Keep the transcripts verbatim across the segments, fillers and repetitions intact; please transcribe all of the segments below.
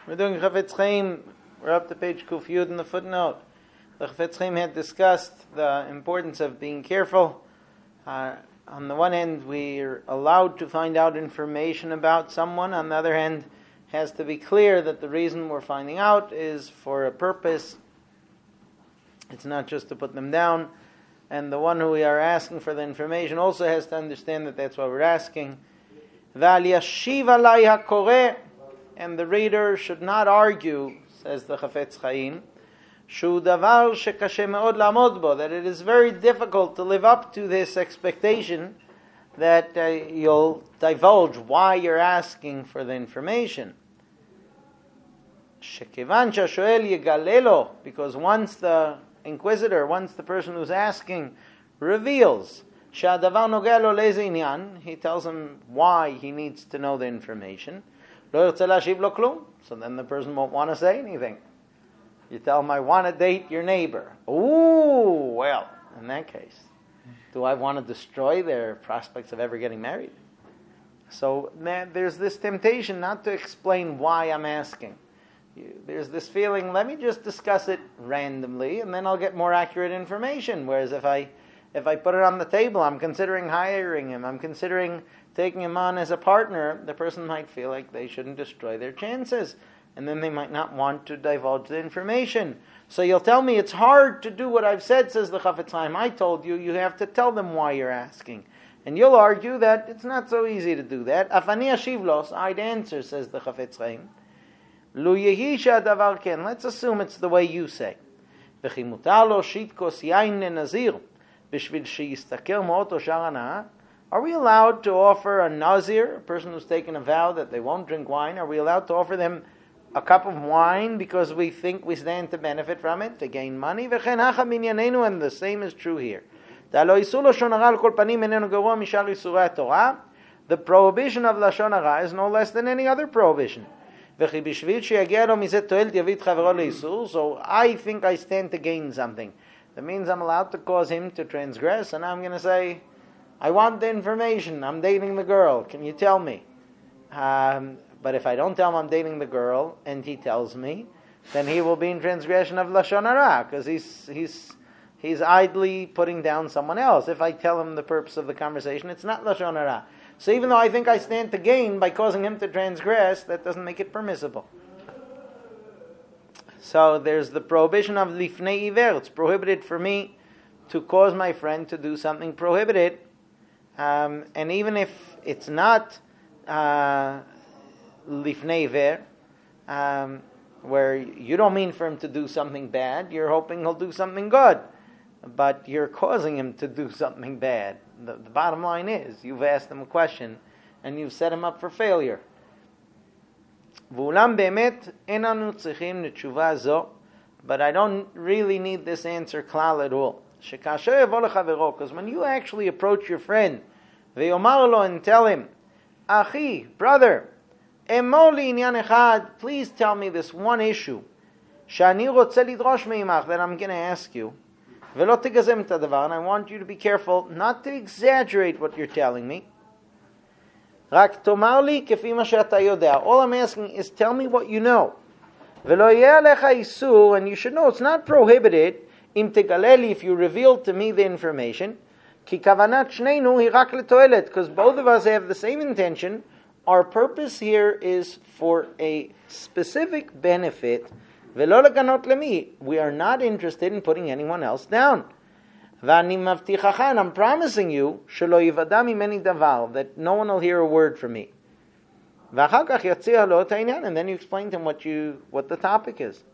We're doing Chafetz Chaim. We're up to page Kuf Yud in the footnote. The Chafetz Chaim had discussed the importance of being careful. Uh, on the one hand, we're allowed to find out information about someone. On the other hand, it has to be clear that the reason we're finding out is for a purpose. It's not just to put them down. And the one who we are asking for the information also has to understand that that's what we're asking. V'al yashiv alai hakoreh. And the reader should not argue, says the Chafetz Chaim, shu davar shekashe me'od la'amod bo, that it is very difficult to live up to this expectation that uh, you'll divulge why you're asking for the information. Shekivan shashoel yegalelo, because once the inquisitor, once the person who's asking reveals, shadavar nogeh lo le'ze inyan, he tells him why he needs to know the information. So then the person won't want to say anything. You tell him, I want to date your neighbor. Ooh, well, in that case, do I want to destroy their prospects of ever getting married? So man, there's this temptation not to explain why I'm asking. You, there's this feeling, let me just discuss it randomly, and then I'll get more accurate information. Whereas if I if I put it on the table, I'm considering hiring him, I'm considering taking him on as a partner, the person might feel like they shouldn't destroy their chances. And then they might not want to divulge the information. So you'll tell me it's hard to do what I've said, says the Chafetz Chaim. I told you, you have to tell them why you're asking. And you'll argue that it's not so easy to do that. Afani ashivlos, I'd answer, says the Chafetz Chaim. Lu yehisha davar ken. Let's assume it's the way you say. V'chi mutar lo shitkos yain nenazir, b'shvil sheyistaker mo'oto shar. Are we allowed to offer a nazir, a person who's taken a vow that they won't drink wine, are we allowed to offer them a cup of wine because we think we stand to benefit from it, to gain money? And the same is true here. The prohibition of Lashon Hara is no less than any other prohibition. So I think I stand to gain something. That means I'm allowed to cause him to transgress, and I'm going to say, I want the information. I'm dating the girl. Can you tell me? Um, but if I don't tell him I'm dating the girl, and he tells me, then he will be in transgression of Lashon Hara, because he's he's he's idly putting down someone else. If I tell him the purpose of the conversation, it's not Lashon Hara. So even though I think I stand to gain by causing him to transgress, that doesn't make it permissible. So there's the prohibition of lifnei iver. It's prohibited for me to cause my friend to do something prohibited. Um, and even if it's not lifnei iver, um, where you don't mean for him to do something bad, you're hoping he'll do something good, but you're causing him to do something bad. The, the bottom line is, you've asked him a question, and you've set him up for failure. But I don't really need this answer klal at all. Because when you actually approach your friend, and tell him, Achi, brother, please tell me this one issue that I'm going to ask you, and I want you to be careful not to exaggerate what you're telling me. All I'm asking is tell me what you know. And you should know it's not prohibited if you reveal to me the information, because both of us have the same intention. Our purpose here is for a specific benefit. We are not interested in putting anyone else down. And I'm promising you that no one will hear a word from me. And then you explain to him what you what the topic is.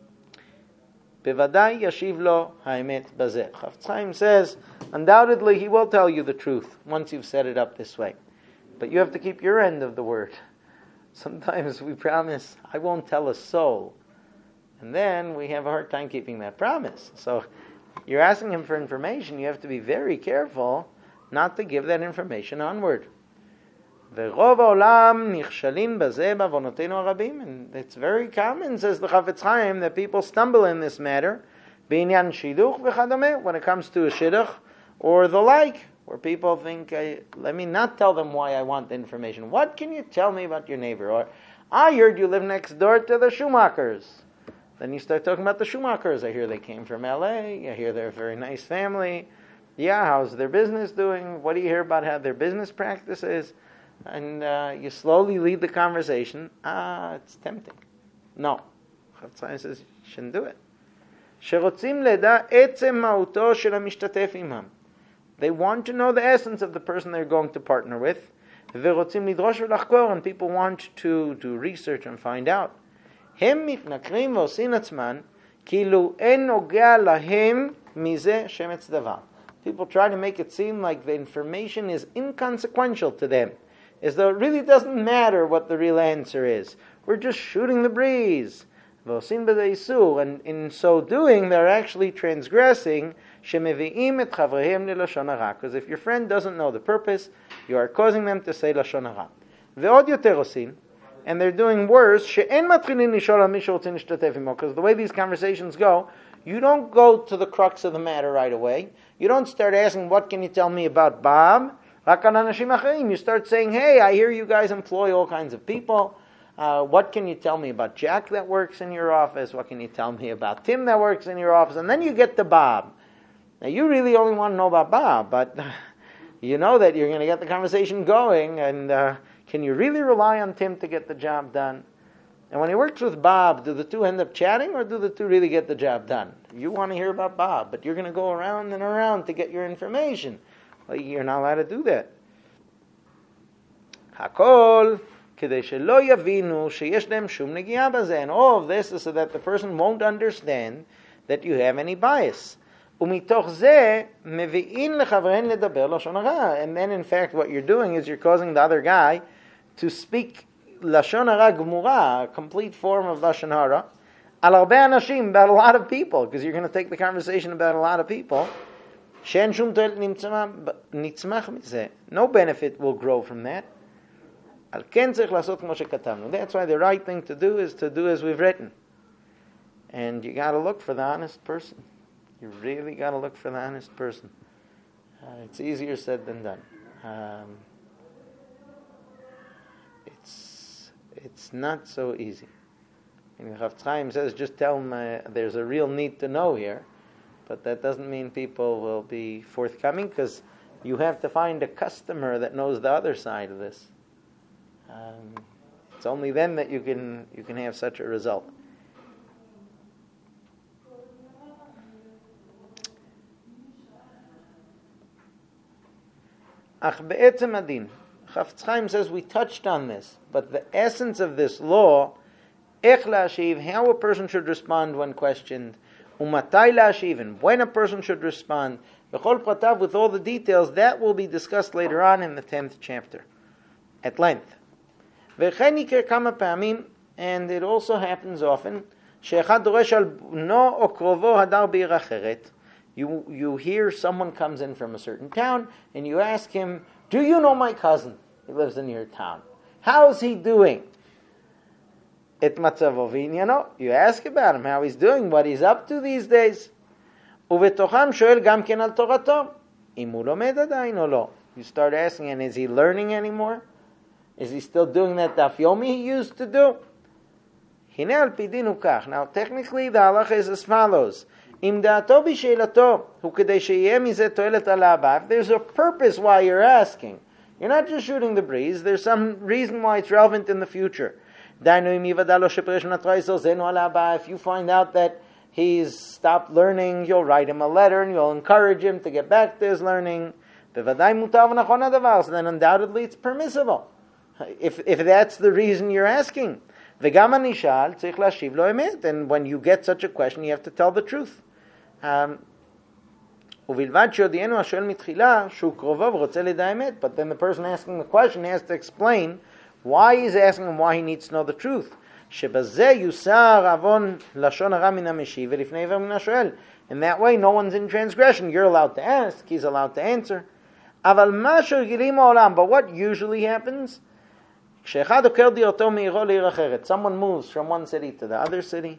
Chafetz Chaim says, undoubtedly he will tell you the truth once you've set it up this way. But you have to keep your end of the word. Sometimes we promise, I won't tell a soul. And then we have a hard time keeping that promise. So you're asking him for information, you have to be very careful not to give that information onward. And it's very common, says the Chafetz Chaim, that people stumble in this matter, when it comes to a shidduch or the like, where people think, let me not tell them why I want the information. What can you tell me about your neighbor? Or I heard you live next door to the Schumachers. Then you start talking about the Schumachers. I hear they came from L A. I hear they're a very nice family. Yeah, how's their business doing? What do you hear about how their business practices? And uh, you slowly lead the conversation. Ah, it's tempting. No. Chafetz Chaim says you shouldn't do it. שרוצים לדע עצם מהותו של המשתתף עמם. They want to know the essence of the person they're going to partner with. ורוצים לדרוש ולחקור, and people want to do research and find out. הם מתנכרים ועושים עצמן כאילו אין נוגע להם מזה שמץ דבר. People try to make it seem like the information is inconsequential to them, as though it really doesn't matter what the real answer is. We're just shooting the breeze. And in so doing, they're actually transgressing. Because if your friend doesn't know the purpose, you are causing them to say Lashon Hara. And they're doing worse. Because the way these conversations go, you don't go to the crux of the matter right away. You don't start asking, what can you tell me about Bob? You start saying, hey, I hear you guys employ all kinds of people. Uh, what can you tell me about Jack that works in your office? What can you tell me about Tim that works in your office? And then you get to Bob. Now, you really only want to know about Bob, but you know that you're going to get the conversation going, and uh, can you really rely on Tim to get the job done? And when he works with Bob, do the two end up chatting, or do the two really get the job done? You want to hear about Bob, but you're going to go around and around to get your information. Well, you're not allowed to do that. Hakol, כדי שלא יבינו שיש להם שום נגיעה בזה. And all of this is so that the person won't understand that you have any bias. ומתוך זה מביאים לחבריהן לדבר לשון הרע. And then in fact what you're doing is you're causing the other guy to speak לשון הרע גמורה, a complete form of לשון הרע, על הרבה אנשים, about a lot of people, because you're going to take the conversation about a lot of people. שאין שום תועלת נצמח מזה. No benefit will grow from that. על כן צריך לעשות כמו שכתבנו. That's why the right thing to do is to do as we've written. And you got to look for the honest person. You really got to look for the honest person. Uh, it's easier said than done. Um, it's it's not so easy. And Chafetz Chaim says, just tell them uh, there's a real need to know here, but that doesn't mean people will be forthcoming, because you have to find a customer that knows the other side of this. Um, it's only then that you can you can have such a result. Ach be'etzem adin, Chafetz Chaim says we touched on this, but the essence of this law, ech la'ashiv, how a person should respond when questioned, umatai la'ashiv, and when a person should respond, b'chol pratav, with all the details, that will be discussed later on in the tenth chapter, at length. And it also happens often, you, you hear someone comes in from a certain town, and you ask him, do you know my cousin? He lives in your town. How's he doing? Et matzavo v'inyano. You ask about him, how he's doing, what he's up to these days. ובתוכם שואל גם כן על תורתו. אם הוא לומד עדיין או לא. You start asking, and is he learning anymore? Is he still doing that daf yomi he used to do? Hine al pi din hu kach. Now, technically, the halacha is as follows. Im da'ato b'she'elato hu kedei she'yeh mizeh to'elet al ha'aba. If there's a purpose why you're asking, you're not just shooting the breeze, there's some reason why it's relevant in the future. If you find out that he's stopped learning, you'll write him a letter and you'll encourage him to get back to his learning. So then undoubtedly it's permissible. If if that's the reason you're asking. And when you get such a question, you have to tell the truth. Um, but then the person asking the question has to explain why he's asking and why he needs to know the truth. In that way, no one's in transgression. You're allowed to ask, he's allowed to answer. But what usually happens? Someone moves from one city to the other city.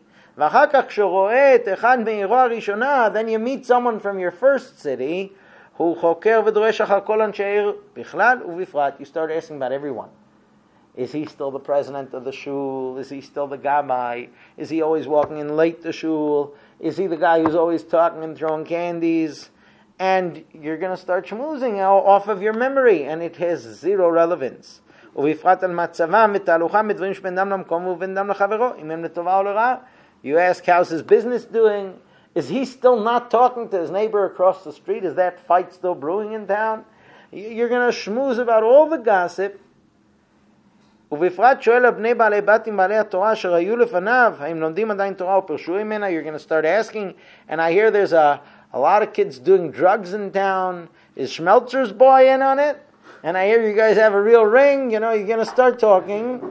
Then you meet someone from your first city who you start asking about everyone. Is he still the president of the shul? Is he still the gabbai? Is he always walking in late to shul? Is he the guy who's always talking and throwing candies? And you're going to start schmoozing off of your memory, and it has zero relevance. You ask, how's his business doing? Is he still not talking to his neighbor across the street? Is that fight still brewing in town? You're going to schmooze about all the gossip. You're going to start asking, and I hear there's a, a lot of kids doing drugs in town. Is Schmeltzer's boy in on it? And I hear you guys have a real ring. You know, you're going to start talking.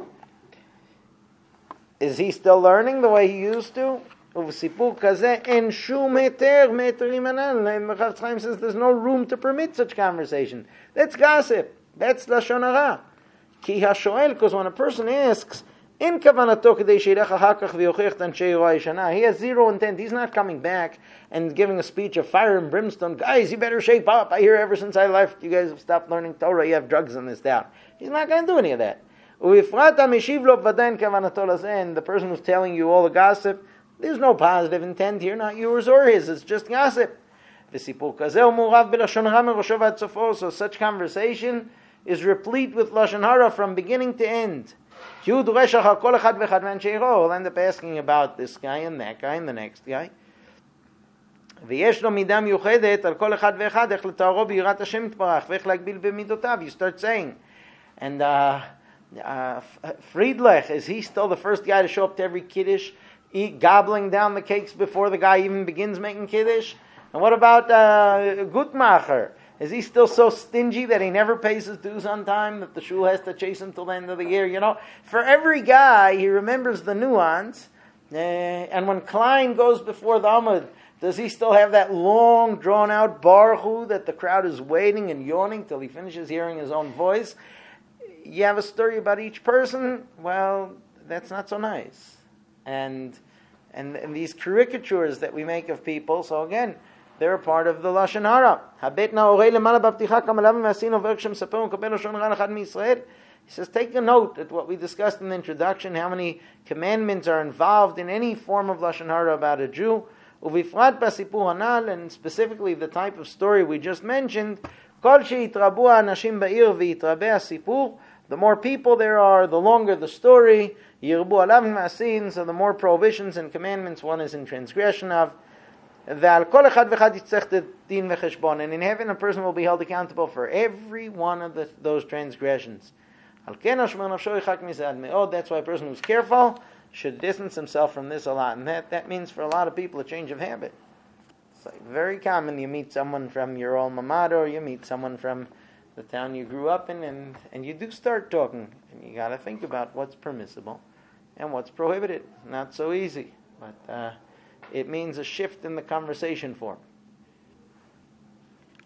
Is he still learning the way he used to? ובסיפור כזה אין שום היתר מהיתרים הנ"ל. Chavetz Chaim says there's no room to permit such conversation. That's gossip. That's לשון הרע. כי השואל, because when a person asks, אין כוונתו כדי שילך אחר כך ויוכיח את אנשי רוע ישנה. He has zero intent. He's not coming back and giving a speech of fire and brimstone. Guys, you better shape up. I hear ever since I left, you guys have stopped learning Torah. You have drugs in this town. He's not going to do any of that. ובפרט המשיב לו ודאי אין כוונתו לזה. And the person who's telling you all the gossip, there's no positive intent here, not yours or his. It's just gossip. וסיפור כזה הוא מעורב בלשון הרע מראשו ועד סופו. So such conversation is replete with lashon hara from beginning to end. He'll end up asking about this guy and that guy and the next guy. ויש לו מידה מיוחדת על כל אחד ואחד איך לתארו ביראת השם יתברך ואיך להגביל במידותיו. You start saying, and uh, uh, Friedrich, is he still the first guy to show up to every kiddush, eat, gobbling down the cakes before the guy even begins making kiddush? And what about uh, Gutmacher? Is he still so stingy that he never pays his dues on time, that the shul has to chase him till the end of the year? You know, for every guy, he remembers the nuance. Uh, and when Klein goes before the Amud, does he still have that long, drawn-out baruch that the crowd is waiting and yawning till he finishes hearing his own voice? You have a story about each person? Well, that's not so nice. And, and, and these caricatures that we make of people, so again, they're a part of the lashon hara. He says, take a note at what we discussed in the introduction, how many commandments are involved in any form of lashon hara about a Jew, and specifically the type of story we just mentioned. The more people there are, the longer the story. So the more prohibitions and commandments one is in transgression of. And in heaven a person will be held accountable for every one of the, those transgressions. That's why a person who's careful should distance himself from this a lot. And that, that means for a lot of people a change of habit. It's like very common. You meet someone from your alma mater, or you meet someone from the town you grew up in, and, and you do start talking. And you got to think about what's permissible and what's prohibited. Not so easy. But... Uh, it means a shift in the conversation form.